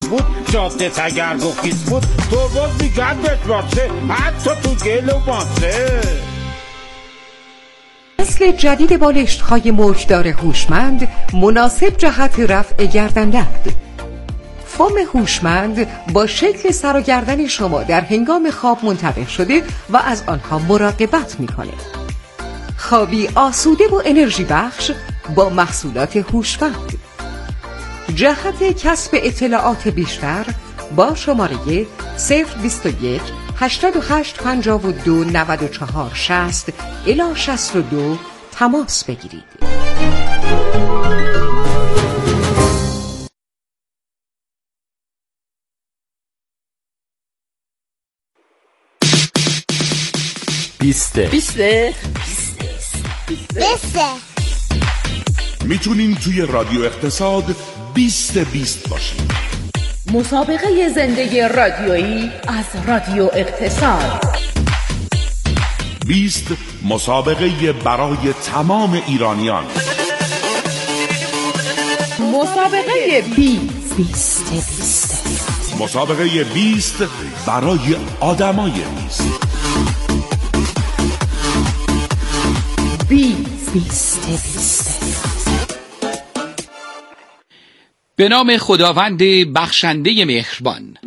بود، جاده تگرگ و خیس بود، ترمز میگن بشماسه حتی تو گل و ماسه. نسل جدید بالشت‌های موجدار هوشمند مناسب جهت رفع گردن‌درد. فوم هوشمند با شکل سر و گردن شما در هنگام خواب منتبه شده و از آنها مراقبت می‌کنه. خوابی آسوده و انرژی بخش با محصولات هوشمند. جهت کسب اطلاعات بیشتر با شماره 021 88 52 94 60 الی 62 تماس بگیرید. بیسته میتونین توی رادیو اقتصاد 20 باشین. مسابقه زندگی رادیویی از رادیو اقتصاد. 20 مسابقه برای تمام ایرانیان. مسابقه 20 مسابقه 20 برای آدمای 20. به نام خداوند بخشنده مهربان.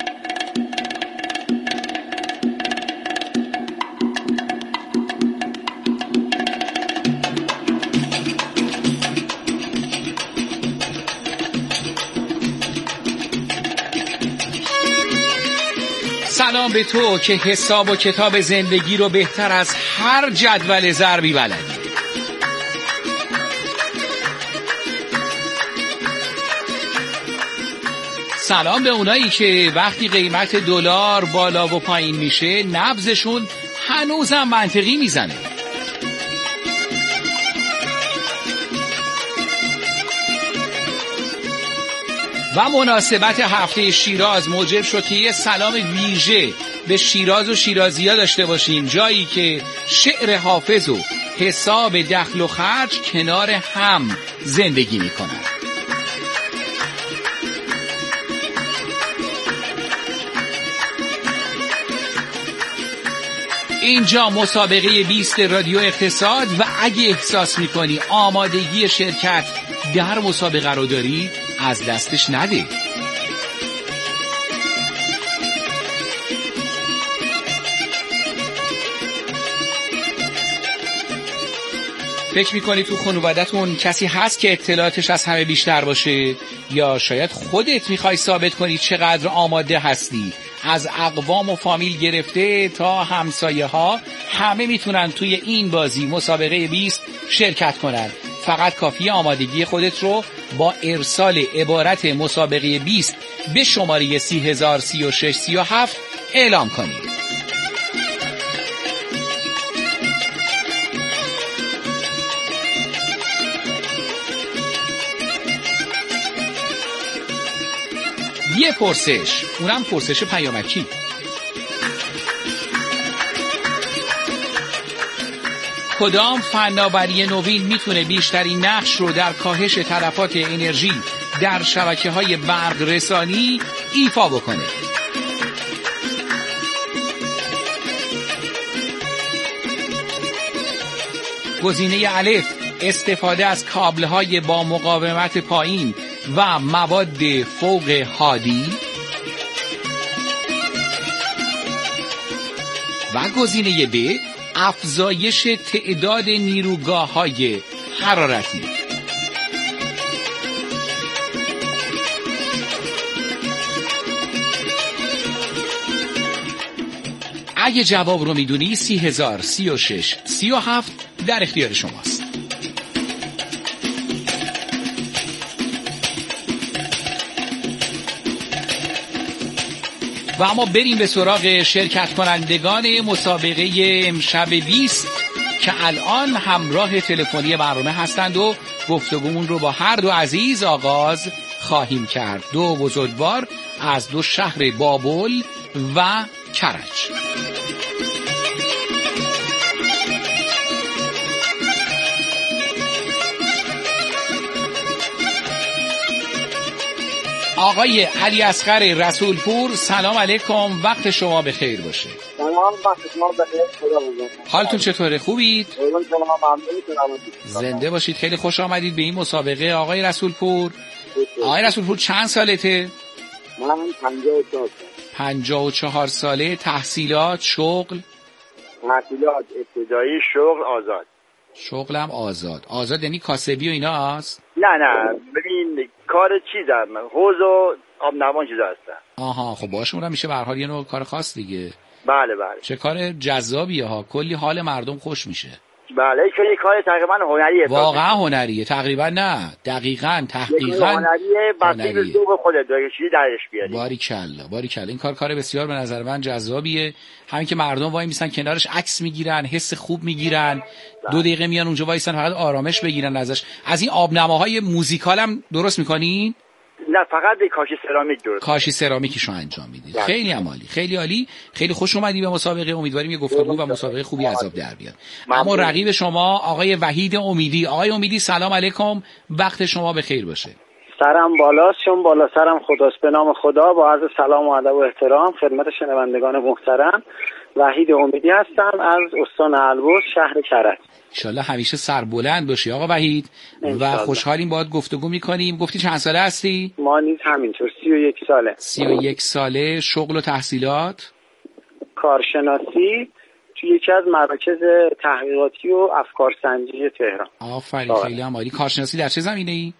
سلام به تو که حساب و کتاب زندگی رو بهتر از هر جدول ضربی بلدی. سلام به اونایی که وقتی قیمت دلار بالا و پایین میشه نبضشون هنوزم منطقی میزنه. و مناسبت هفته شیراز موجب شد که یه سلام ویژه به شیراز و شیرازی‌ها داشته باشیم، جایی که شعر حافظ و حساب دخل و خرج کنار هم زندگی میکنن. اینجا مسابقه 20 رادیو اقتصاد و اگه احساس میکنی آمادگی شرکت در مسابقه رو داری از دستش نده. فکر میکنی تو خانوادتون کسی هست که اطلاعاتش از همه بیشتر باشه؟ یا شاید خودت میخوای ثابت کنی چقدر آماده هستی؟ از اقوام و فامیل گرفته تا همسایه ها همه میتونن توی این بازی مسابقه 20 شرکت کنن. فقط کافی آمادگی خودت رو با ارسال عبارت مسابقه 20 به شماره 303637 اعلام کنی. یه پرسش، اونم پرسش پیامکی. کدام فناوری نوین میتونه بیشترین نقش رو در کاهش تلفات انرژی در شبکه‌های برق رسانی ایفا بکنه؟ گزینه الف استفاده از کابل‌های با مقاومت پایین و مواد فوق هادی، و گزینه ب افزایش تعداد نیروگاه‌های حرارتی. اگه جواب رو میدونی 303637 در اختیار شماست. و اما بریم به سراغ شرکت کنندگان مسابقه امشب 20 که الان همراه تلفنی برنامه هستند و گفتگومون رو با هر دو عزیز آغاز خواهیم کرد. دو بزرگوار از دو شهر بابل و کرج. آقای علی اصغر رسولپور، سلام علیکم، وقت شما بخیر باشه. سلام، وقت شما بخیر. خدا بزرگ. حالتون چطوره؟ خوبید؟ قربون شما، ممنونم. زنده باشید. خیلی خوش آمدید به این مسابقه آقای رسولپور. آقای رسولپور چند سالته؟ من 54 سال. 54 ساله. تحصیلات، شغل؟ تحصیلات ابتدایی، شغل آزاد. شغلم آزاد. آزاد یعنی کاسبی و اینا هست؟ نه ببین کار چیزم، حوض و آب نوان چیزا هستن. آها، خب باشه، اونم میشه به هر حال یه نوع کار خاص دیگه. بله. چه کار جذابیه ها، کلی حال مردم خوش میشه. بله، این کار تقریبا هنریه. واقعا هنریه، تقریبا نه، دقیقاً، تحقیقاً هنریه. بسیار به ذوق خودت چیزی درش بیاری. باریکلا. این کار بسیار به نظر من جذابیه. همین که مردم وای میسن کنارش عکس میگیرن، حس خوب میگیرن، 2 دقیقه میان اونجا وایسن فقط آرامش بگیرن ازش. از این آبنماهای موزیکال هم درست میکنین؟ نه، فقط کاشی سرامیک درست. کاشی سرامیکیشو انجام میدید. خیلی عالی، خیلی عالی. خیلی خوش اومدی به مسابقه. امیدواریم یه گفتگو و مسابقه خوبی عذاب در بیاد. اما رقیب شما آقای وحید امیدی. آقای امیدی سلام علیکم، وقت شما بخیر باشه. سرم بالاست چون بالا سرم خداست. به نام خدا با عرض سلام و ادب و احترام خدمت شنوندگان محترم، وحید امیدی هستم از استان البرز، شهر کرج. انشالله همیشه سربلند باشی آقا وحید و خوشحالیم باهات گفتگو میکنیم. گفتی چند ساله هستی؟ ما نیز همینطور 31 ساله. 31 ساله. شغل و تحصیلات؟ کارشناسی توی یکی از مراکز تحقیقاتی و افکارسنجی تهران. آفرین، خیلی هم عالی. کارشناسی در چه زمینه‌ای؟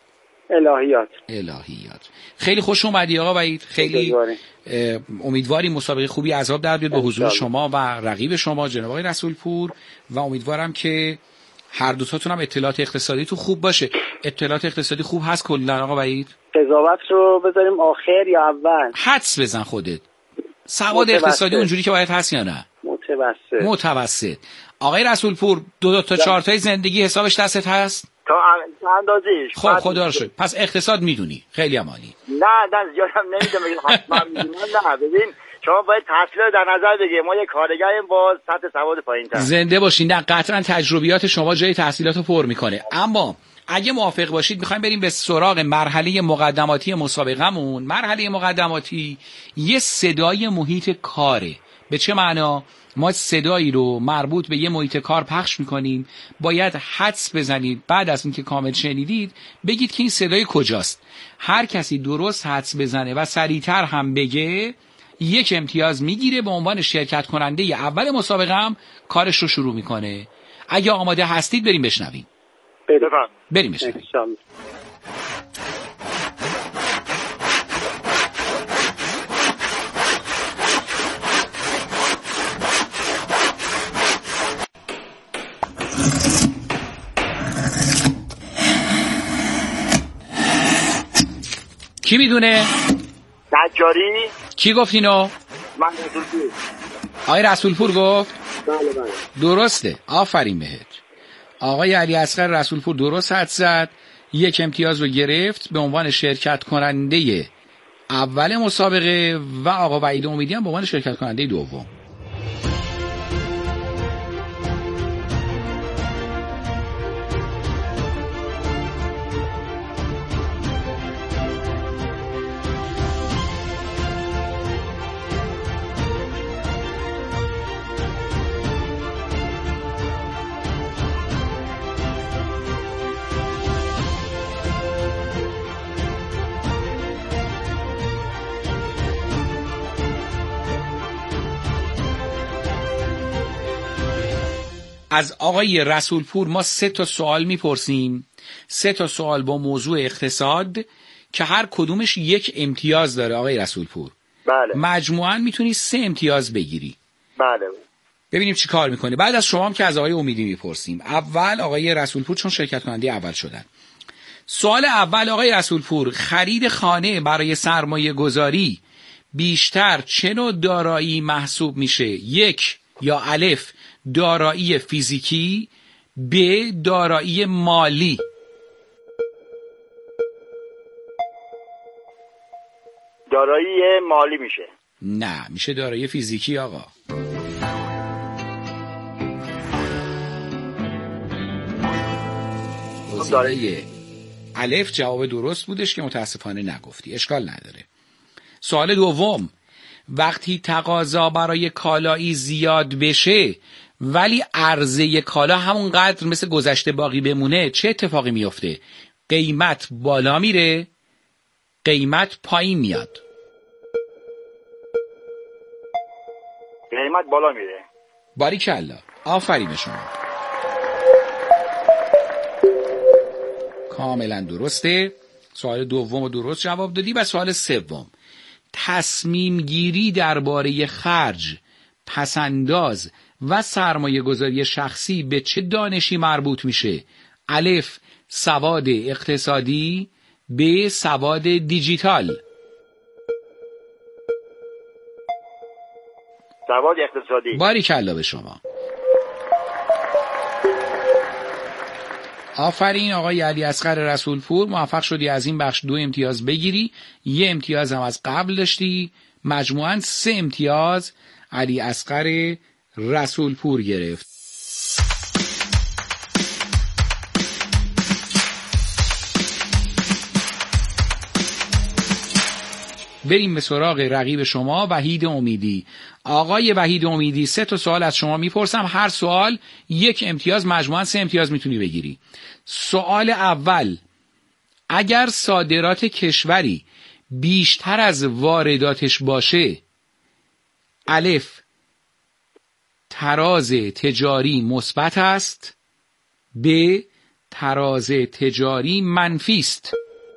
الهیات. خیلی خوش اومدی آقا وحید. خیلی امیدواریم مسابقه خوبی عذاب در بیاد به حضور شما و رقیب شما جناب آقای رسولپور و امیدوارم که هر دوتاتون هم اطلاعات اقتصادی تو خوب باشه. اطلاعات اقتصادی خوب هست کلا آقا وحید؟ قضاوت رو بذاریم آخر یا اول؟ حدس بزن خودت. سواد اقتصادی اونجوری که باید هست یا نه؟ متوسط. آقای رسولپور 2 تا 4 تای زندگی حسابش دستت هست؟ تا اندازه‌اش. خب خدا رو شکر. پس اقتصاد میدونی. خیلی عالی. نه زیادم نمیدونم، حتما میدونم. نه ببین، شما باید تحصیل رو در نظر بگیرید. ما یه کارگریم با سطح سواد پایین‌تر. زنده باشین. نه قطعا تجربیات شما جای تحصیلات رو پر میکنه. اما اگه موافق باشید میخوایم بریم به سراغ مرحله مقدماتی مسابقمون. مرحله مقدماتی یه صدای محیط کاره. به چه معنا؟ ما صدایی رو مربوط به یه محیط کار پخش میکنیم. باید حدس بزنید بعد از اینکه کامل شنیدید بگید که این صدای کجاست. هر کسی درست حدس بزنه و سریعتر هم بگه 1 امتیاز میگیره. به عنوان شرکت کننده اول مسابقه هم کارش رو شروع میکنه. اگه آماده هستید بریم بشنویم. بریم بشنویم. کی میدونه؟ نجاری. کی گفت اینو؟ من رسولپور. آقای رسولپور گفت؟ بله. درسته. آفرین بهت. آقای علی اصغر رسولپور درست حدس زد. 1 امتیاز رو گرفت به عنوان شرکت کننده اول مسابقه و آقا وحید امیدی هم به عنوان شرکت کننده دوم. از آقای رسولپور ما 3 تا سوال میپرسیم. 3 تا سوال با موضوع اقتصاد که هر کدومش 1 امتیاز داره آقای رسولپور. بله. مجموعاً میتونی 3 امتیاز بگیری. بله. ببینیم چی کار میکنه. بعد از شما هم که از آقای امیدی میپرسیم. اول آقای رسولپور چون شرکت کننده اول شدن. سوال اول آقای رسولپور، خرید خانه برای سرمایه گذاری بیشتر چه نوع دارایی محسوب میشه؟ 1 یا الف دارایی فیزیکی، ب دارایی مالی. دارایی مالی میشه. نه، میشه دارایی فیزیکی آقا. حوزه الف جواب درست بودش که متاسفانه نگفتی. اشکال نداره. سوال دوم، وقتی تقاضا برای کالایی زیاد بشه ولی عرضه کالا همونقدر مثل گذشته باقی بمونه چه اتفاقی میفته؟ قیمت بالا میره، قیمت پایین میاد. قیمت بالا میره. باریکلا، آفرین شما. کاملا درسته. سوال دوم رو درست جواب دادی. و سوال سوم، تصمیم گیری درباره خرج، پسنداز و سرمایه گذاری شخصی به چه دانشی مربوط میشه؟ الف سواد اقتصادی، ب سواد دیجیتال. سواد اقتصادی. باریکلا به شما. آفرین آقای علی اصغر رسولپور، موفق شدی از این بخش 2 امتیاز بگیری. 1 امتیاز هم از قبل داشتی. مجموعاً 3 امتیاز علی اصغر رسولپور گرفت. بریم به سراغ رقیب شما، وحید امیدی. آقای وحید امیدی 3 تا سوال از شما میپرسم، هر سوال 1 امتیاز، مجموعاً 3 امتیاز میتونی بگیری. سوال اول، اگر صادرات کشوری بیشتر از وارداتش باشه، الف تراز تجاری مثبت است، ب تراز تجاری منفی است.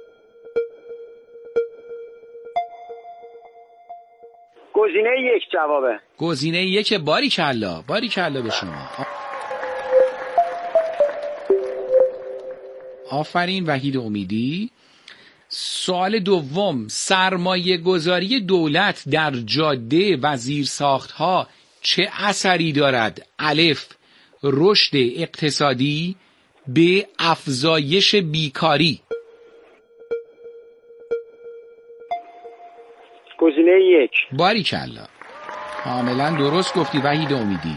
گزینه 1 جوابه. گزینه 1. باریکلا، باریکلا به شما. آفرین وحید امیدی. سوال دوم، سرمایه گذاری دولت در جاده و زیرساختها چه اثری دارد؟ الف رشد اقتصادی، ب افزایش بیکاری. گزینه 1. باریکلا، کاملا درست گفتی وحید امیدی.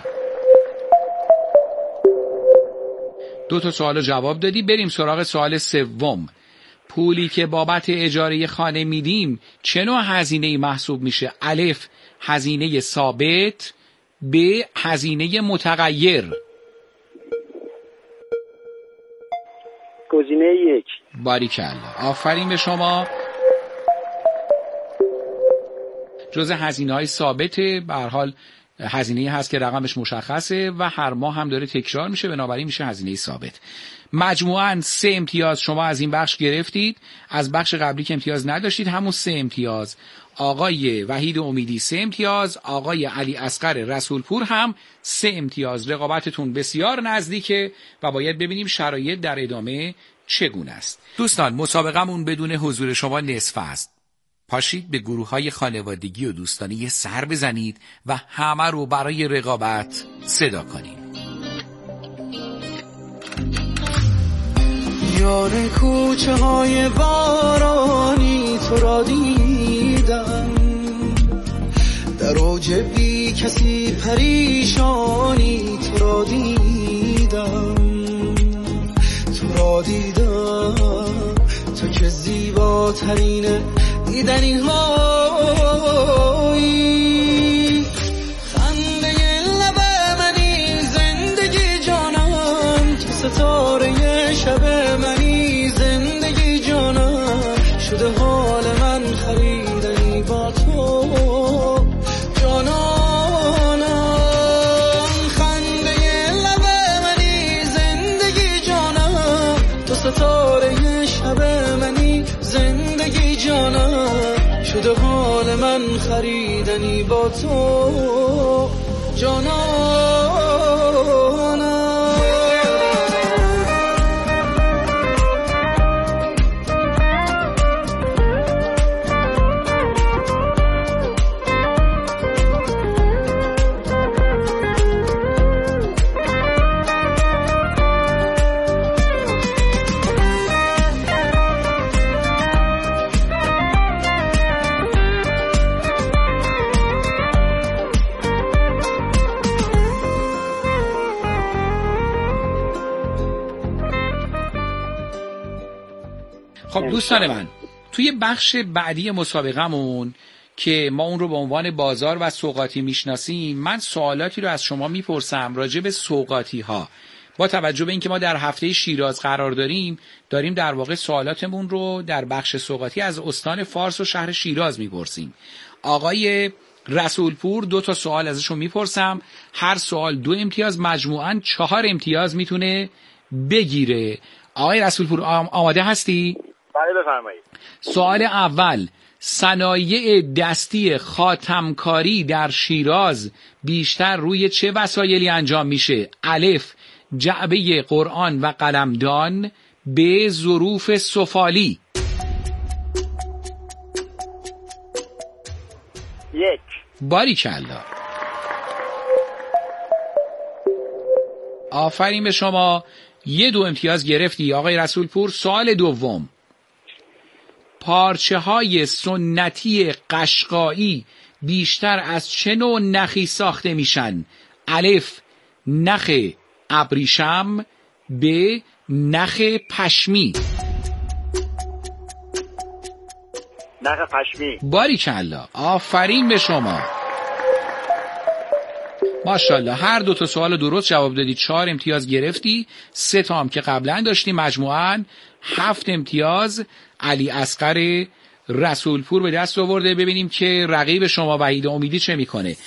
2 تا سوال جواب دادی. بریم سراغ سوال سوم. پولی که بابت اجاره خانه میدیم چه نوع هزینه‌ای محسوب میشه؟ الف هزینه ثابت، ب هزینه متغیر. گزینه 1. باریکلا، آفرین به شما. جزء هزینه‌های ثابته، به هر حال هزینه‌ای هست که رقمش مشخصه و هر ماه هم داره تکرار میشه، بنابراین میشه هزینه ثابت. مجموعاً 3 امتیاز شما از این بخش گرفتید. از بخش قبلی که امتیاز نداشتید همون 3 امتیاز. آقای وحید امیدی 3 امتیاز، آقای علی اصغر رسولپور هم 3 امتیاز. رقابتتون بسیار نزدیکه و باید ببینیم شرایط در ادامه چگونه است. دوستان، مسابقمون بدون حضور شما نصف است. پاشید به گروه‌های خانوادگی و دوستانی یه سر بزنید و همه رو برای رقابت صدا کنید. یار کوچه های بارانی تو را دیدم، در اوج بی کسی پریشانی تو را دیدم، تو را دیدم، تو که زیباترین دیدنی هایی، خنده لب منی زندگی جانم، تو ستاره شب منی زندگی جانم، شده حال من خریدنی با تو جانانم، خنده لب منی زندگی جانم، تو ستاره شب منی زندگی جانم، شده حال من خریدنی با تو جانانم. خب دوستان من، توی بخش بعدی مسابقمون که ما اون رو به عنوان بازار و سوغاتی میشناسیم، من سوالاتی رو از شما میپرسم راجع به سوغاتی ها. با توجه به اینکه ما در هفته شیراز قرار داریم در واقع سوالاتمون رو در بخش سوغاتی از استان فارس و شهر شیراز میپرسیم. آقای رسولپور 2 سوال ازشون میپرسم، هر سوال 2 امتیاز، مجموعاً 4 امتیاز میتونه بگیره. آقای رسولپور آماده هستی؟ بله بفرمایید. سوال اول، صنایع دستی خاتمکاری در شیراز بیشتر روی چه وسایلی انجام میشه؟ الف، جعبه قرآن و قلمدان. ب، ظروف سفالی. 1. باریکلا، آفرین به شما، 2 امتیاز گرفتی آقای رسولپور. سوال دوم، پارچه های سنتی قشقایی بیشتر از چه نوع نخی ساخته میشن؟ الف، نخ ابریشم. ب، نخ پشمی. نخ پشمی. باریکلا، آفرین به شما، ماشاءالله. هر 2 سوال درست جواب دادی، 4 امتیاز گرفتی. 3 تا هم که قبلا داشتی، مجموعاً 7 امتیاز. علی اصغر رسولپور به دست آورده. ببینیم که رقیب شما وحید امیدی چه میکنه.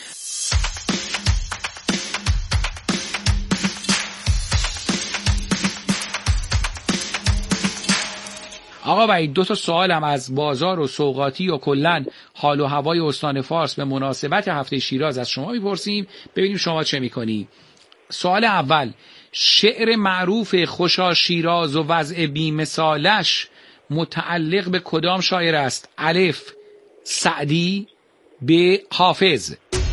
آقا وحید، 2 سوال هم از بازار و سوغاتی و کلن حال و هوای استان فارس به مناسبت هفته شیراز از شما میپرسیم، ببینیم شما چه میکنی. سوال اول، شعر معروف خوشا شیراز و وضع بی مثالش متعلق به کدام شاعر است؟ الف، سعدی. ب، حافظ.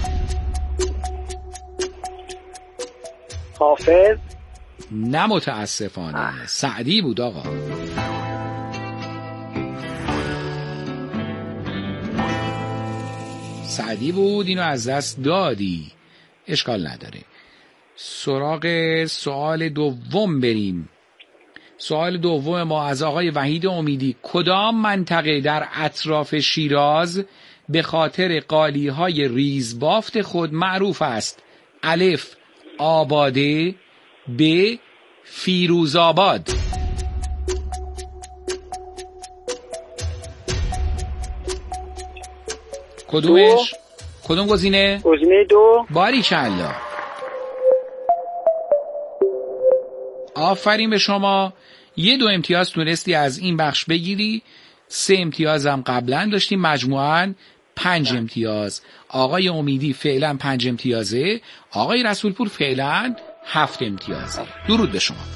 حافظ. نه متاسفانه، سعدی بود آقا. سعدی بود، اینو از دست دادی، اشکال نداره. سراغ سوال دوم بریم. سوال دوم ما از آقای وحید امیدی، کدام منطقه در اطراف شیراز به خاطر قالی‌های ریزبافت خود معروف است؟ الف، آباده. ب، فیروزآباد. کدومش؟ کدوم گزینه؟ گزینه 2. باریکلا، آفرین به شما. 2 امتیاز تونستی از این بخش بگیری. 3 امتیاز هم قبلا داشتی، مجموعاً 5 امتیاز. آقای امیدی فعلا 5 امتیازه، آقای رسولپور فعلا 7 امتیازه. درود به شما.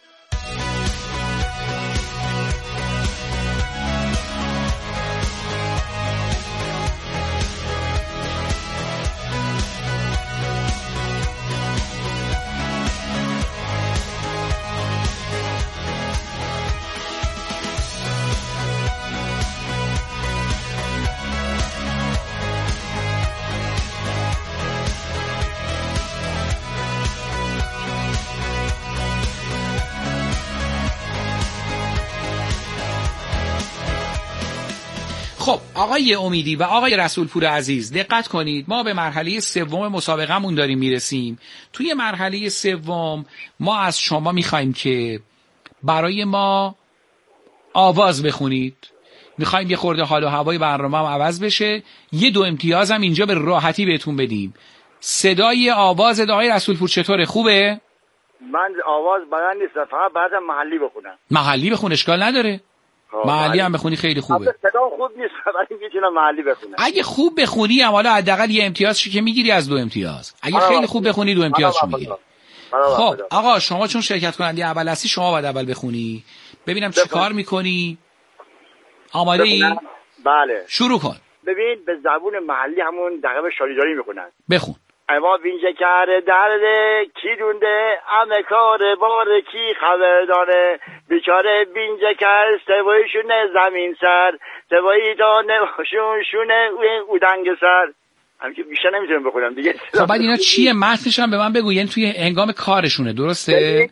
خب آقای امیدی و آقای رسولپور عزیز دقت کنید، ما به مرحله سوم مسابقه‌مون داریم میرسیم. توی مرحله سوم ما از شما میخوایم که برای ما آواز بخونید. میخوایم یه خورده حال و هوای برنامه هم عوض بشه. 2 امتیاز هم اینجا به راحتی بهتون بدیم. صدای آواز آقای رسولپور چطوره؟ خوبه؟ من آواز بلند نیستم، فقط بعدم محلی بخونم. محلی بخون، اشکال نداره. محلی هم بخونی خیلی خوبه. صدا خوب نیست ولی میتونم محلی بخونم. اگه خوب بخونی هم حالا حداقل 1 امتیاز که میگیری از 2 امتیاز. اگه خیلی خوب بخونی 2 امتیاز میگیری. خب آقا شما چون شرکت کننده اول هستی، شما باید اول بخونی. ببینم چی کار میکنی. آماده ای؟ بله. شروع کن. ببین به زبون محلی همون دقیقه شالیداری میکنن. بخون. اما بینجه کرده درده کی دونده امه کار بار کی خبر داره بیچاره بینجه کرد سوایشونه زمین سر سوایی دانه شونه او دنگ سر. همین که بیشتر نمیتونم بخونم دیگه. خب بعد اینا چیه؟ متنش هم به من بگو. یعنی توی هنگام کارشونه، درسته؟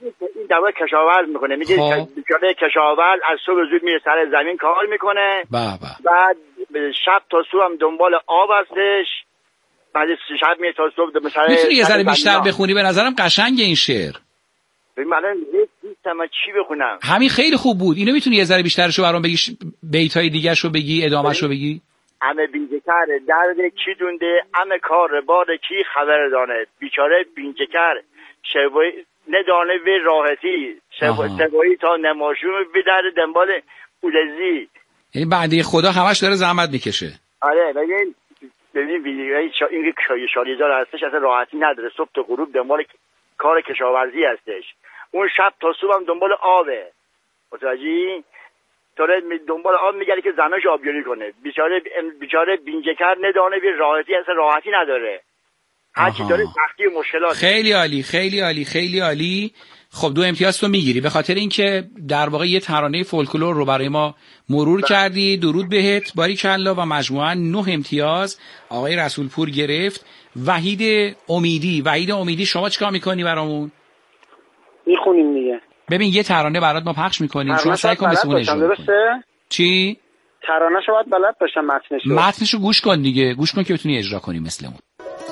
در واقع کشاورز میکنه. میگه بیچاره کشاورز از صبح زود میره سر زمین کار میکنه، بعد شب تا صبح هم دنبال آب هستش، بعد شب میره تا صبح مثلا. میتونی یه ذره بیشتر بخونی؟ به نظرم قشنگه این شعر. ببین من چی بخونم؟ همین خیلی خوب بود. اینو میتونی یه ذره بیشترشو برام بگی، بیتای دیگه‌شو بگی، ادامه‌شو بگی؟ همه بینجکر درد کی دونده، همه کار بار کی خبر دانه، بیچاره بینجکر شوی ندانه وی راحتی، شوی تا نماشون بدر دنبال اولزی. یعنی بنده خدا همش داره زحمت میکشه. آره ببین ویدیوهای این شالیزار هستش اصلا راحتی نداره، صبح تا غروب دنبال کار کشاورزی هستش، اون شب تا صبح هم دنبال آبه، متوجهی؟ داره دنبال آب میگره که زناش آبیاری کنه. بیچاره بینجکر ندانه بی راحتی اصلا راحتی نداره، هرچی داره سختی و مشکلات. خیلی عالی خیلی عالی خیلی عالی. خب 2 امتیاز تو میگیری به خاطر اینکه در واقع یه ترانه فولکلور رو برای ما مرور کردی. درود بهت، باریکلا. و مجموعاً 9 امتیاز آقای رسولپور گرفت. وحید امیدی شما چیکار میکنی برامون؟ میخونیم دیگه. ببین یه ترانه برات ما پخش میکنیم، شما سعی کن مثل اون اجرا کنی. چی؟ ترانه‌شو باید بلد باشم، متنشو گوش کن دیگه، گوش کن که بتونی اجرا کنی مثل اون.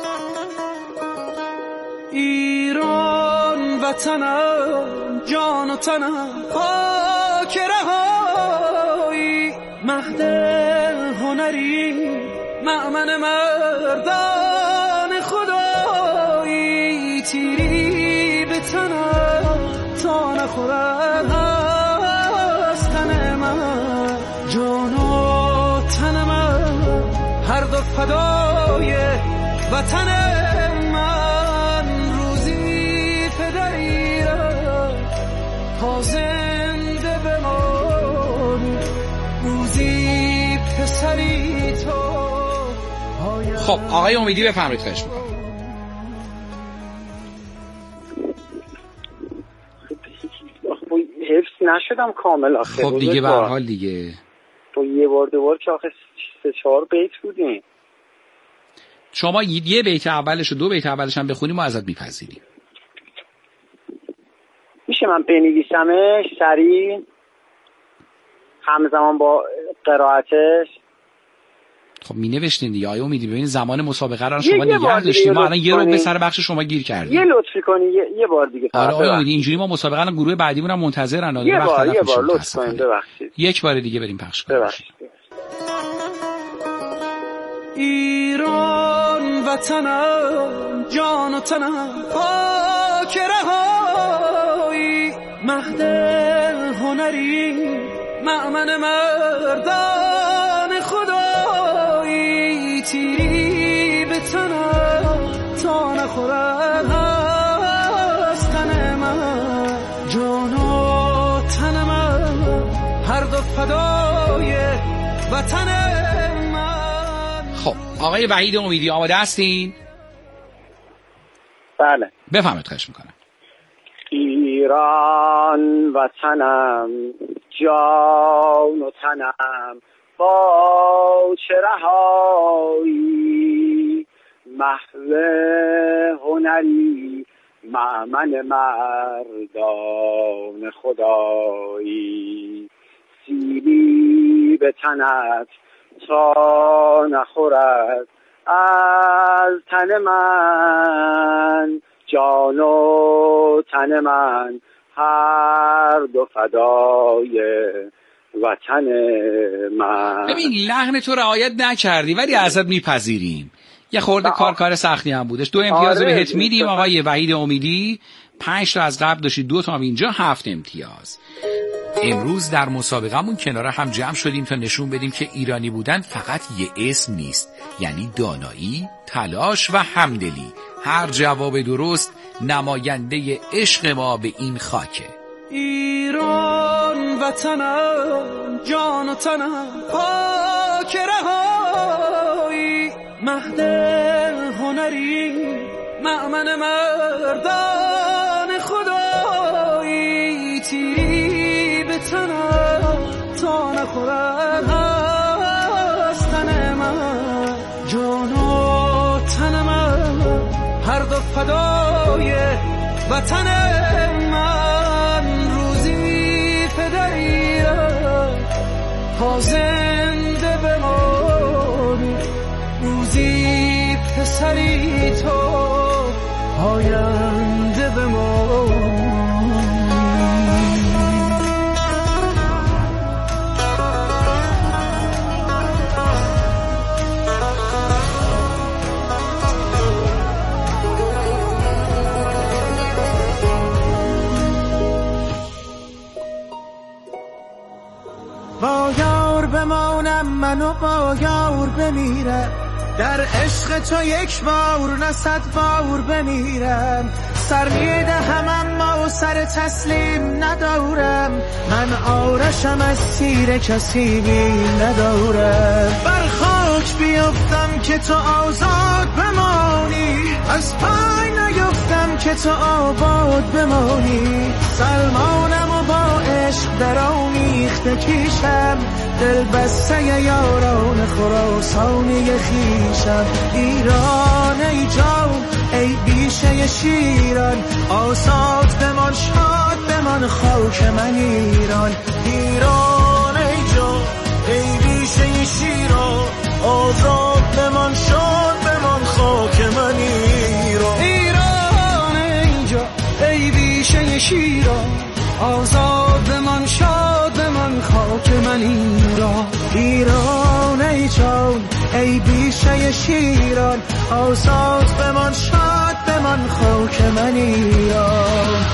ایران وطنم، جان و تنم، خاک رهایی، مهد هنری، مأمن مردان خدایی، تیری به تنم تا نخورد از تن من، جان و تن من هر دو فدای وطن من، روزی پدری را تا زنده بمانی، روزی پسری تو. خب آقای امیدی بفرمایید، خواهش میکنم. حفظ نشدم کامل آخه. خب دیگه به هر حال دیگه تو یه بار دو بار که آخه 3-4 بیت بودیم. شما یه بیت اولش و 2 بیت اولش هم بخونی ما ازت میپذیریم. میشه من بنویسمش سریع همزمان با قرائتش؟ خب می نوشتین دیگه آیا امیدی؟ ببین زمان مسابقه رو شما نگه داشتیم، ما الان یه رو به سر بخش شما گیر کردیم. یه لطفی کنی یه بار دیگه. آره آیا امیدی اینجوری ما مسابقه رو گروه بعدیمون هم منتظرن. یه بار لطف کنید، ببخشید. یک بار دیگه بریم پخش کنیم. ایران وطنم، جان و تنم، خاک رهایی، مهد هنری، مأمن مردان خدایی، تیری به تنم تا نخورد از تن من، جان و تن من هر دو فدای وطن من. خب آقای وحید امیدی آماده هستین؟ بله بفهمید، خواهش میکنم. ایران وطنم، جان و تنم، با چه رهایی، محو هنری، مأمن مردان خدایی، سیلی به تنت تا نخورد از تن من، جان و تن من هر دو فدای وطن من. ببین لحن تو رعایت نکردی ولی ازت میپذیریم. یه خورده کار سختی هم بودش. 2 امتیاز بهت میدیم آقای وحید امیدی. 5 تا از قبل داشتی، 2 تا هم اینجا، 7 امتیاز. امروز در مسابقمون کنار هم جمع شدیم تا نشون بدیم که ایرانی بودن فقط یه اسم نیست، یعنی دانایی، تلاش و همدلی. هر جواب درست نماینده عشق ما به این خاکه. ایران وطنم، جان و تنم، خاک رهایی، مهد هنری، مأمن مردان خدایی، تیری به تنم تا نخورد از تن من، جان و تن من هر دو فدای وطن من. پدری تا زنده بمانی، روزی پسری تو آینده بمانی. با یار بمانم من و با یار بمیرم، در عشق تو یک بار نه 100 بار بمیرم. سر میدهم اما سر تسلیم ندارم، من آرشم از تیر کسی بیم ندارم. بر خاک بیفتم که تو آزاد بمانی، از پای نیفتم که تو آباد بمانی. سلمانم و با عشق در آمیخته کیشم، دل بسته یاران خراسانی خیشم. ایران ای جان ای بیشه شیران، آزاد بمان شاد بمان خاک من ایران. ایران ای جان ای بیشه شیران، آزاد بمان شاد بمان خاک من ایران. ایران ای جان ای بیشه شیران، آزاد بمان شاد بمان خاک من ایران. ایران ای جان ای بیشه شیران، آزاد بمان شاد بمان خاک من ایران.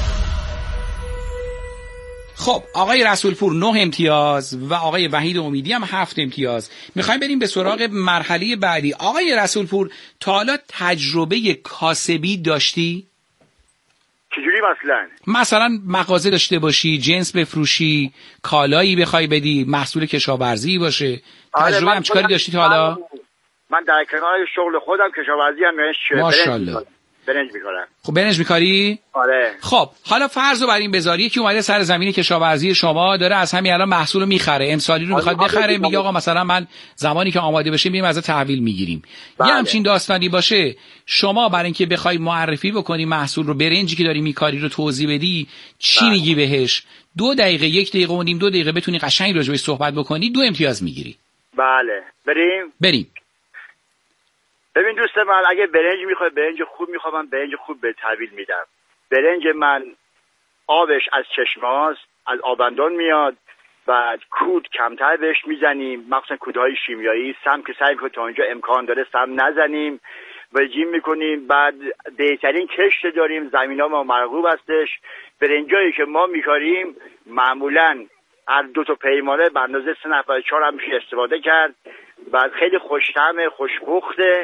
خب آقای رسولپور 9 امتیاز و آقای وحید امیدی هم 7 امتیاز. میخوایم بریم به سراغ مرحله بعدی. آقای رسولپور تا حالا تجربه کاسبی داشتی؟ چجوری مثلا مغازه داشته باشی، جنس بفروشی، کالایی بخوای بدی، محصول کشاورزی باشه؟ تجربه هم چیکاری داشتی تا حالا؟ من در کنار شغل خودم کشاورزی هم ماشاءالله برنج میکنم. خب برنج میکاری؟ آره. خب حالا فرض رو بر این بذاری که اومده سر زمین کشاورزی شما، داره از همین الان محصول رو میخره، امسالی رو میخواد بخره، میگه آقا مثلا من زمانی که آماده بشه میریم ازت تحویل میگیریم. یه همچین داستانی باشه، شما برای اینکه بخوای معرفی بکنی محصول رو، برنجی که داری میکاری رو توضیح بدی، چی میگی بهش؟ 2 دقیقه 1 دقیقه و نیم 2 دقیقه بتونی قشنگ راجع بهش صحبت بکنی، 2 امتیاز میگیری. بله بریم. ببین دوست من، اگه برنج میخوای، برنج خوب میخوام، من برنج خوب به تحویل میدم. برنج من آبش از چشماست، از آبندان میاد، بعد کود کمتر بهش میزنیم، مخصوصا کودهای شیمیایی. سم که سعی کنیم تا اینجا امکان داره سم نزنیم و جیم میکنیم. بعد بهترین کشت داریم، زمینا ما مرغوب هستش. برنجایی که ما میکاریم معمولا هر 2 تا پیمانه به اندازه 3 نفر 4 هم میشه استفاده کرد. بعد خیلی خوش‌طعمه، خوش‌پخته،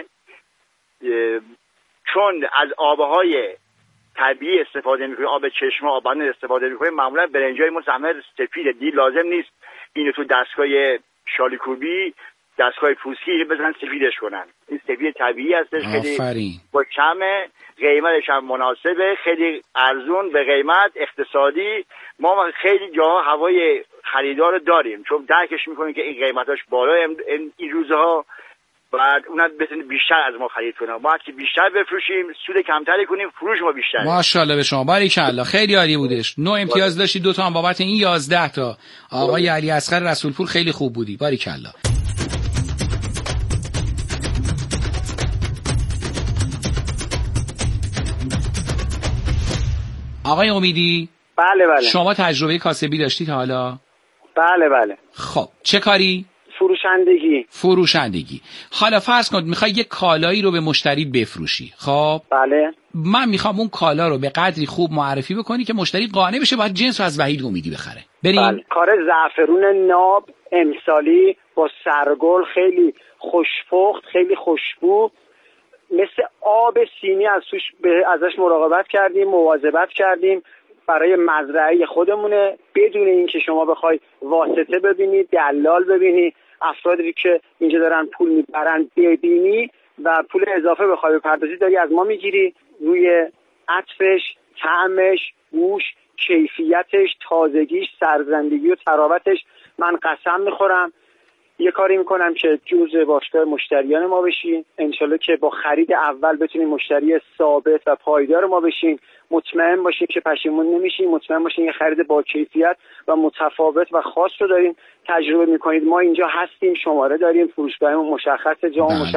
چون از آبهای طبیعی استفاده میکنیم، آب چشمه، آبندان استفاده میکنیم. معمولا برنجای ما همه سفیده، دی لازم نیست اینو تو دستگاه شالیکوبی، دستگاه پوسکی بزنن سفیدش کنن. این سفید طبیعی هستش، خیلی با کمه، قیمتش هم مناسبه، خیلی ارزون به قیمت اقتصادی. ما خیلی جاها هوای خریدار داریم، چون درکش میکنیم که این قیمتاش بالا این روزها، بعد اونم بتونه بیشتر از ما خرید کنه. ما هرچی بیشتر بفروشیم، سود کمتری کنیم، فروش ما بیشتره. ماشاءالله به شما، باریکالله، خیلی عالی بودش. 9 امتیاز داشتی، 2 تا هم بابت این 11 تا. آقای علی اصغر رسولپور خیلی خوب بودی، باریکالله. آقای امیدی، بله شما تجربه کاسبی داشتی تا حالا؟ بله. خب چه کاری؟ فروشندگی. حالا فرض کن میخوای یه کالایی رو به مشتری بفروشی. خب بله، من میخوام اون کالا رو به قدری خوب معرفی بکنی که مشتری قانع بشه، باید جنس رو از وحید امیدی بخره. بریم. بله. کار زعفرون ناب امسالی با سرگل، خیلی خوشپخت، خیلی خوشبو، مثل آب سینی ازش مراقبت کردیم، مواظبت کردیم. برای مزرعه خودمونه، بدون اینکه شما بخوای واسطه ببینی، دلال ببینی، افرادی که اینجا دارن پول میبرن ببینی و پول اضافه بخوای بپردازی، داری از ما میگیری. روی عطرش، طعمش، بوش، کیفیتش، تازگیش، سرزندگی و تراوتش من قسم میخورم یه کاری میکنم که جزء باشگاه مشتریان ما بشین، انشالله که با خرید اول بتونیم مشتری ثابت و پایدار ما بشین، مطمئن باشیم که پشیمون نمیشیم، مطمئن باشیم یه خرید با کیفیت و متفاوت و خاص رو داریم تجربه میکنید. ما اینجا هستیم، شماره داریم، فروشگاهمون مشخصه، جامون